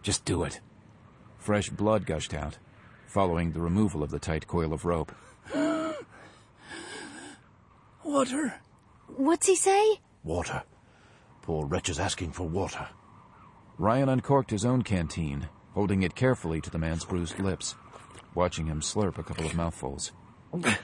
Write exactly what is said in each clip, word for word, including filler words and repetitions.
Just do it. Fresh blood gushed out, following the removal of the tight coil of rope. Water. What's he say? Water. Poor wretch is asking for water. Ryan uncorked his own canteen, holding it carefully to the man's bruised lips, watching him slurp a couple of mouthfuls. No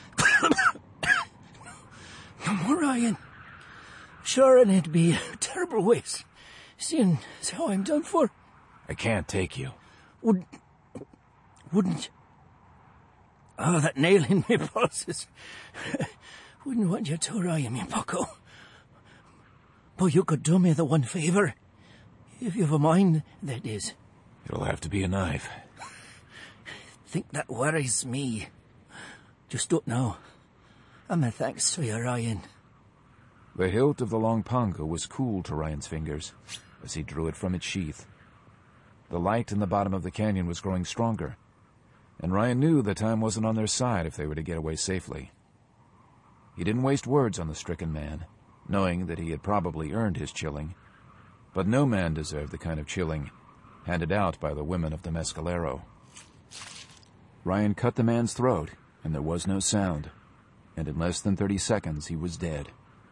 more, Ryan. Sure, and it'd be a terrible waste, seeing as how I'm done for. I can't take you. Would, wouldn't... Oh, that nail in my pulses. Wouldn't want you to, Ryan, me bucko. But you could do me the one favour. If you've a mind, that is. It'll have to be a knife. Think that worries me. Just don't know. And my thanks to you, Ryan. The hilt of the long pongo was cool to Ryan's fingers as he drew it from its sheath. The light in the bottom of the canyon was growing stronger, and Ryan knew the time wasn't on their side if they were to get away safely. He didn't waste words on the stricken man, knowing that he had probably earned his chilling, but no man deserved the kind of chilling handed out by the women of the Mescalero. Ryan cut the man's throat, and there was no sound, and in less than thirty seconds he was dead.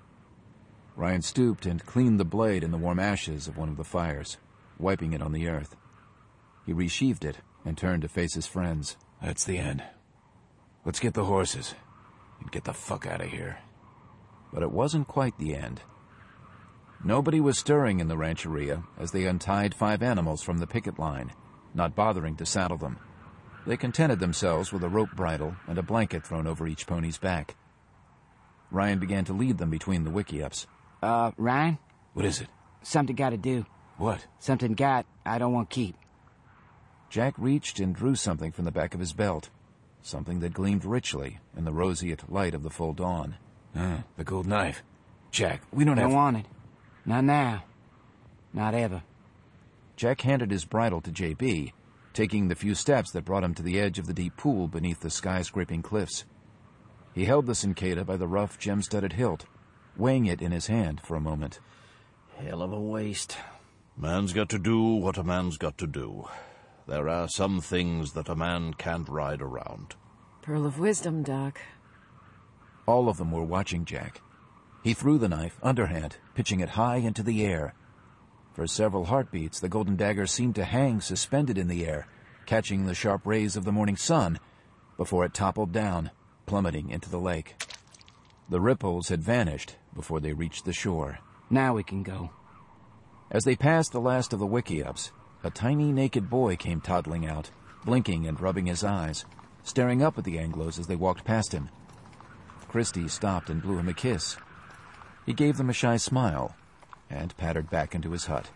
Ryan stooped and cleaned the blade in the warm ashes of one of the fires, wiping it on the earth. He resheathed it and turned to face his friends. That's the end. Let's get the horses and get the fuck out of here. But it wasn't quite the end. Nobody was stirring in the rancheria as they untied five animals from the picket line, not bothering to saddle them. They contented themselves with a rope bridle and a blanket thrown over each pony's back. Ryan began to lead them between the wickiups. Uh, Ryan? What is it? Something gotta do. What? Something got I don't want keep. Jack reached and drew something from the back of his belt, something that gleamed richly in the roseate light of the full dawn. Uh, the gold knife. Jack, we don't I have... don't want it. Not now. Not ever. Jack handed his bridle to J B, taking the few steps that brought him to the edge of the deep pool beneath the skyscraping cliffs. He held the Cincada by the rough, gem-studded hilt, weighing it in his hand for a moment. Hell of a waste. Man's got to do what a man's got to do. There are some things that a man can't ride around. Pearl of wisdom, Doc. All of them were watching Jack. He threw the knife, underhand, pitching it high into the air. For several heartbeats, the golden dagger seemed to hang suspended in the air, catching the sharp rays of the morning sun, before it toppled down, plummeting into the lake. The ripples had vanished before they reached the shore. Now we can go. As they passed the last of the wickiups, a tiny naked boy came toddling out, blinking and rubbing his eyes, staring up at the Anglos as they walked past him. Christie stopped and blew him a kiss. He gave them a shy smile and pattered back into his hut.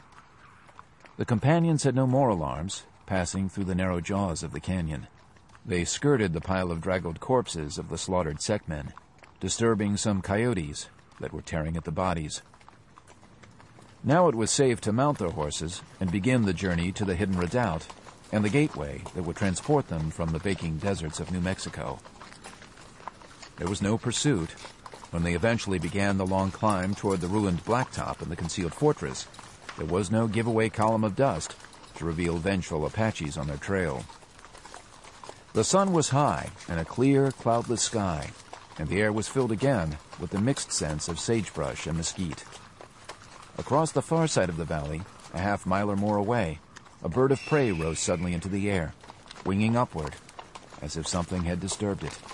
The companions had no more alarms, passing through the narrow jaws of the canyon. They skirted the pile of draggled corpses of the slaughtered Sekmen, disturbing some coyotes that were tearing at the bodies. Now it was safe to mount their horses and begin the journey to the hidden redoubt and the gateway that would transport them from the baking deserts of New Mexico. There was no pursuit. When they eventually began the long climb toward the ruined blacktop and the concealed fortress, there was no giveaway column of dust to reveal vengeful Apaches on their trail. The sun was high in a clear, cloudless sky, and the air was filled again with the mixed scents of sagebrush and mesquite. Across the far side of the valley, a half mile or more away, a bird of prey rose suddenly into the air, winging upward, as if something had disturbed it.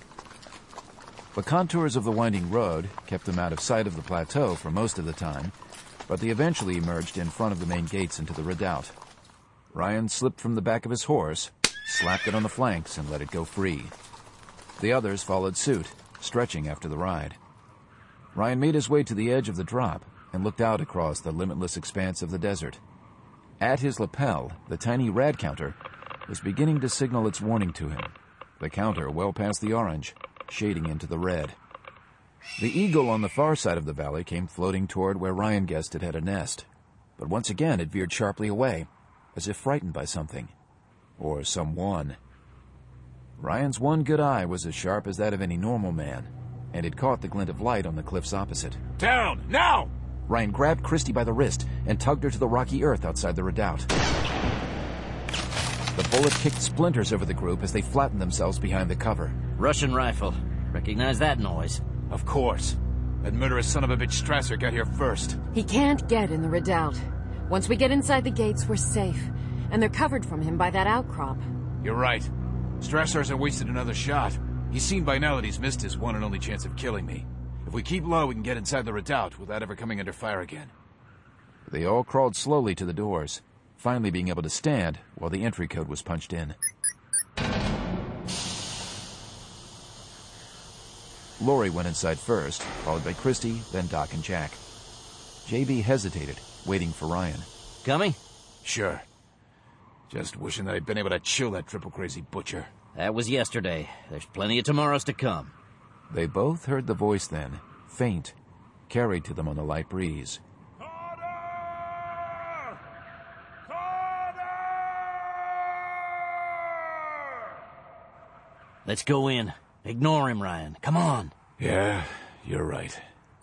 The contours of the winding road kept them out of sight of the plateau for most of the time, but they eventually emerged in front of the main gates into the redoubt. Ryan slipped from the back of his horse, slapped it on the flanks, and let it go free. The others followed suit, stretching after the ride. Ryan made his way to the edge of the drop and looked out across the limitless expanse of the desert. At his lapel, the tiny rad counter was beginning to signal its warning to him, the counter well past the orange, shading into the red. The eagle on the far side of the valley came floating toward where Ryan guessed it had a nest, but once again it veered sharply away, as if frightened by something, or someone. Ryan's one good eye was as sharp as that of any normal man, and it caught the glint of light on the cliffs opposite. Down, now! Ryan grabbed Christie by the wrist and tugged her to the rocky earth outside the redoubt. The bullet kicked splinters over the group as they flattened themselves behind the cover. Russian rifle. Recognize that noise? Of course. That murderous son of a bitch Strasser got here first. He can't get in the redoubt. Once we get inside the gates, we're safe. And they're covered from him by that outcrop. You're right. Strasser hasn't wasted another shot. He's seen by now that he's missed his one and only chance of killing me. If we keep low, we can get inside the redoubt without ever coming under fire again. They all crawled slowly to the doors, finally being able to stand while the entry code was punched in. Lori went inside first, followed by Christie, then Doc and Jack. J B hesitated, waiting for Ryan. Coming? Sure. Just wishing that I'd been able to chill that triple-crazy butcher. That was yesterday. There's plenty of tomorrows to come. They both heard the voice then, faint, carried to them on the light breeze. Carter! Carter! Let's go in. Ignore him, Ryan. Come on. Yeah, you're right.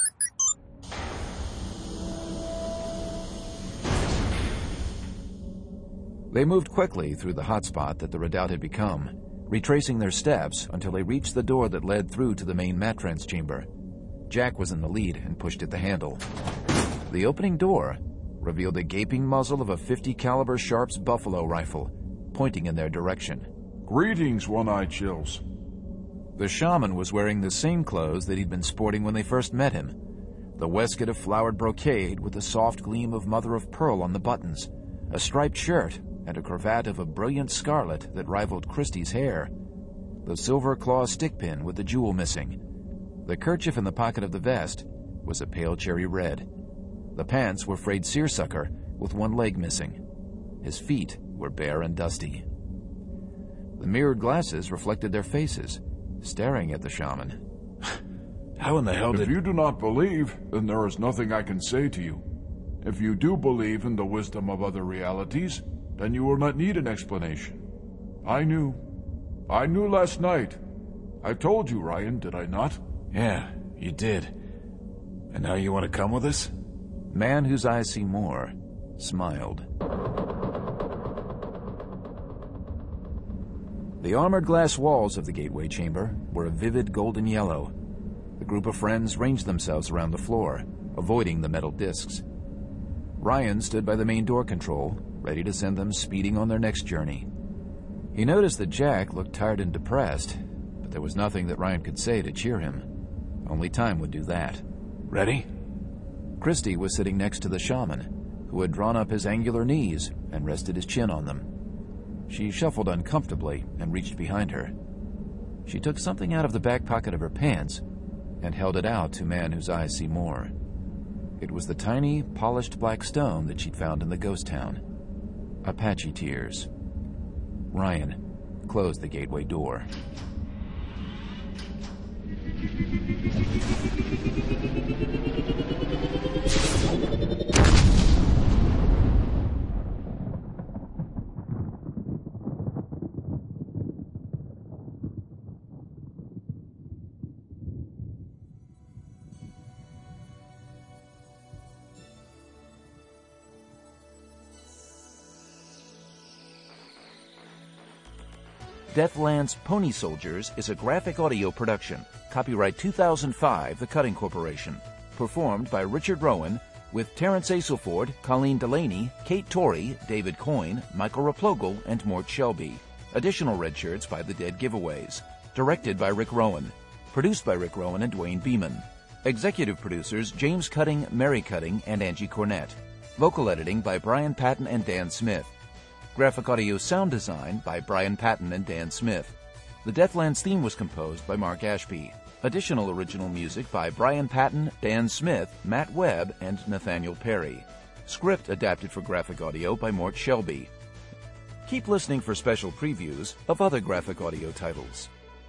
They moved quickly through the hot spot that the redoubt had become, retracing their steps until they reached the door that led through to the main Matrans chamber. Jack was in the lead and pushed at the handle. The opening door revealed the gaping muzzle of a fifty caliber Sharps Buffalo rifle, pointing in their direction. Greetings, One-Eyed Chills. The shaman was wearing the same clothes that he'd been sporting when they first met him. The waistcoat of flowered brocade with a soft gleam of mother-of-pearl on the buttons, a striped shirt, and a cravat of a brilliant scarlet that rivaled Christie's hair. The silver claw stickpin with the jewel missing. The kerchief in the pocket of the vest was a pale cherry red. The pants were frayed seersucker with one leg missing. His feet were bare and dusty. The mirrored glasses reflected their faces, staring at the shaman. How in the hell did... If you do not believe, then there is nothing I can say to you. If you do believe in the wisdom of other realities, then you will not need an explanation. I knew. I knew last night. I told you, Ryan, did I not? Yeah, you did. And now you want to come with us? Man whose eyes see more smiled. The armored glass walls of the gateway chamber were a vivid golden yellow. The group of friends ranged themselves around the floor, avoiding the metal discs. Ryan stood by the main door control, ready to send them speeding on their next journey. He noticed that Jack looked tired and depressed, but there was nothing that Ryan could say to cheer him. Only time would do that. Ready? Christie was sitting next to the shaman, who had drawn up his angular knees and rested his chin on them. She shuffled uncomfortably and reached behind her. She took something out of the back pocket of her pants and held it out to Man Whose Eyes See More. It was the tiny, polished black stone that she'd found in the ghost town. Apache tears. Ryan closed the gateway door. Deathland's Pony Soldiers is a graphic audio production. Copyright two thousand five, The Cutting Corporation. Performed by Richard Rowan, with Terrence Aselford, Colleen Delaney, Kate Torrey, David Coyne, Michael Raplogel, and Mort Shelby. Additional red shirts by The Dead Giveaways. Directed by Rick Rowan. Produced by Rick Rowan and Dwayne Beeman. Executive producers James Cutting, Mary Cutting, and Angie Cornett. Vocal editing by Brian Patton and Dan Smith. Graphic audio sound design by Brian Patton and Dan Smith. The Deathlands theme was composed by Mark Ashby. Additional original music by Brian Patton, Dan Smith, Matt Webb, and Nathaniel Perry. Script adapted for graphic audio by Mort Shelby. Keep listening for special previews of other graphic audio titles.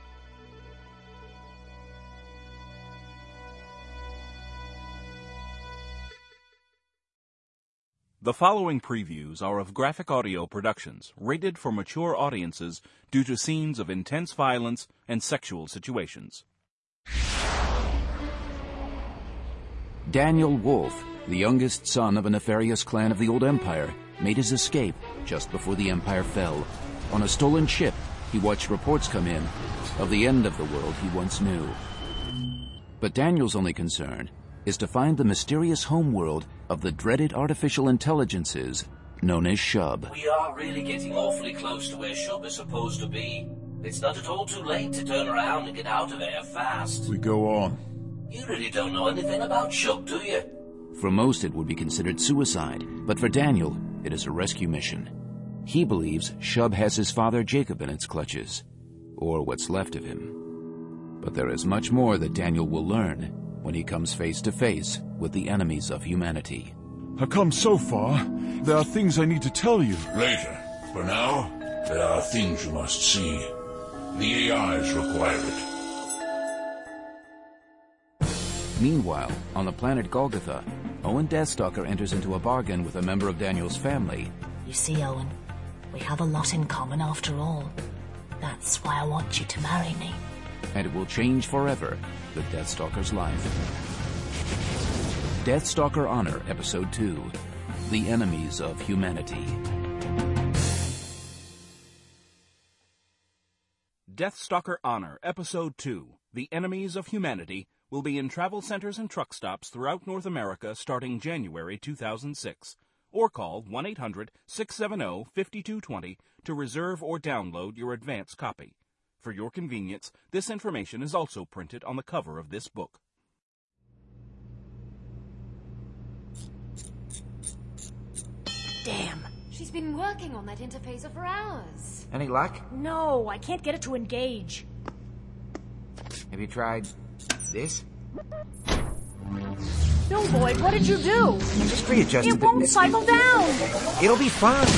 The following previews are of graphic audio productions rated for mature audiences due to scenes of intense violence and sexual situations. Daniel Wolfe, the youngest son of a nefarious clan of the Old Empire, made his escape just before the Empire fell. On a stolen ship, he watched reports come in of the end of the world he once knew. But Daniel's only concern is to find the mysterious homeworld of the dreaded artificial intelligences known as Shub. We are really getting awfully close to where Shub is supposed to be. It's not at all too late to turn around and get out of there fast. We go on. You really don't know anything about Shub, do you? For most, it would be considered suicide, but for Daniel, it is a rescue mission. He believes Shub has his father Jacob in its clutches, or what's left of him. But there is much more that Daniel will learn when he comes face to face with the enemies of humanity. I've come so far. There are things I need to tell you. Later. For now, there are things you must see. The A Is require it. Meanwhile, on the planet Golgotha, Owen Deathstalker enters into a bargain with a member of Daniel's family. You see, Owen, we have a lot in common after all. That's why I want you to marry me. And it will change forever the Deathstalker's life. Deathstalker Honor, Episode two, The Enemies of Humanity. Deathstalker Honor, Episode two, The Enemies of Humanity, will be in travel centers and truck stops throughout North America starting January two thousand six. Or call one eight hundred, six seven zero, five two two zero to reserve or download your advance copy. For your convenience, this information is also printed on the cover of this book. Damn. She's been working on that interphaser for hours. Any luck? No, I can't get it to engage. Have you tried this? No, Boyd, what did you do? I just readjusted It won't the... cycle down. It'll be fine.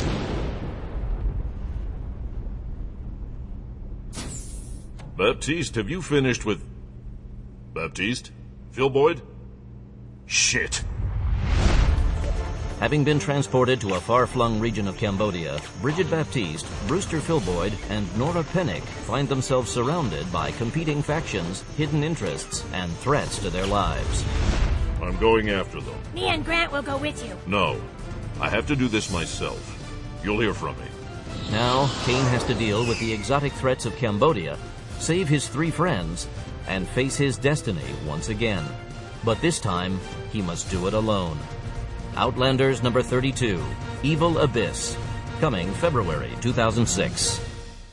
Baptiste, have you finished with... Baptiste? Phil Boyd? Shit. Having been transported to a far-flung region of Cambodia, Bridget Baptiste, Brewster Philboyd, and Nora Pennick find themselves surrounded by competing factions, hidden interests, and threats to their lives. I'm going after them. Me and Grant will go with you. No. I have to do this myself. You'll hear from me. Now, Kane has to deal with the exotic threats of Cambodia, save his three friends, and face his destiny once again. But this time, he must do it alone. Outlanders number thirty-two, Evil Abyss, coming February two thousand six.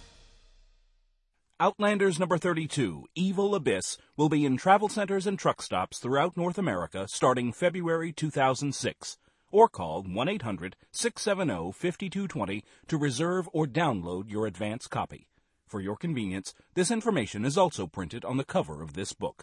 Outlanders number thirty-two, Evil Abyss, will be in travel centers and truck stops throughout North America starting February two thousand six. Or call one eight hundred, six seven zero, five two two zero to reserve or download your advance copy. For your convenience, this information is also printed on the cover of this book.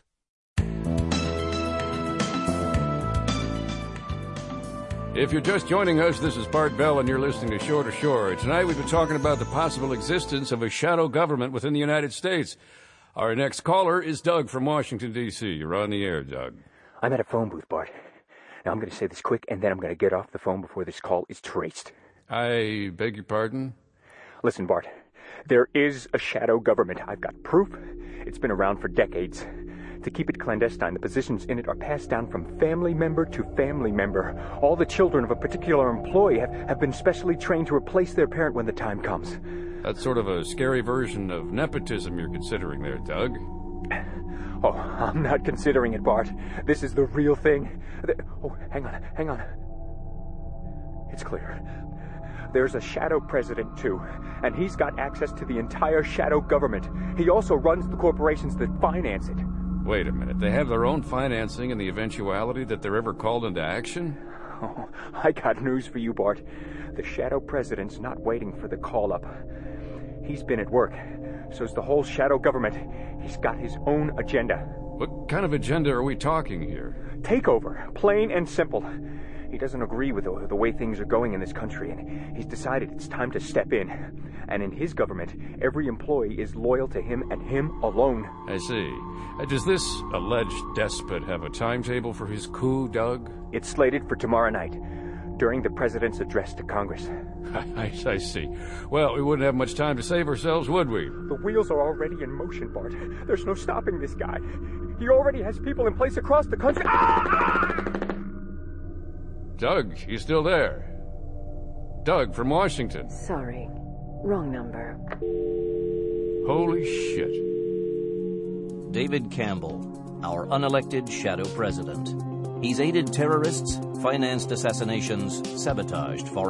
If you're just joining us, this is Bart Bell, and you're listening to Shore to Shore. Tonight we've been talking about the possible existence of a shadow government within the United States. Our next caller is Doug from Washington, D C You're on the air, Doug. I'm at a phone booth, Bart. Now I'm going to say this quick, and then I'm going to get off the phone before this call is traced. I beg your pardon? Listen, Bart, there is a shadow government. I've got proof. It's been around for decades. To keep it clandestine, the positions in it are passed down from family member to family member. All the children of a particular employee have, have been specially trained to replace their parent when the time comes. That's sort of a scary version of nepotism you're considering there, Doug. Oh, I'm not considering it, Bart. This is the real thing. Oh, hang on, hang on. It's clear. There's a shadow president, too, and he's got access to the entire shadow government. He also runs the corporations that finance it. Wait a minute. They have their own financing in the eventuality that they're ever called into action? Oh, I got news for you, Bart. The shadow president's not waiting for the call-up. He's been at work. So's the whole shadow government. He's got his own agenda. What kind of agenda are we talking here? Takeover. Plain and simple. He doesn't agree with the, the way things are going in this country, and he's decided it's time to step in. And in his government, every employee is loyal to him and him alone. I see. Uh, does this alleged despot have a timetable for his coup, Doug? It's slated for tomorrow night, during the president's address to Congress. I, I see. Well, we wouldn't have much time to save ourselves, would we? The wheels are already in motion, Bart. There's no stopping this guy. He already has people in place across the country. Ah! Doug, you still there? Doug from Washington. Sorry. Wrong number. Holy shit. David Campbell, our unelected shadow president. He's aided terrorists, financed assassinations, sabotaged foreign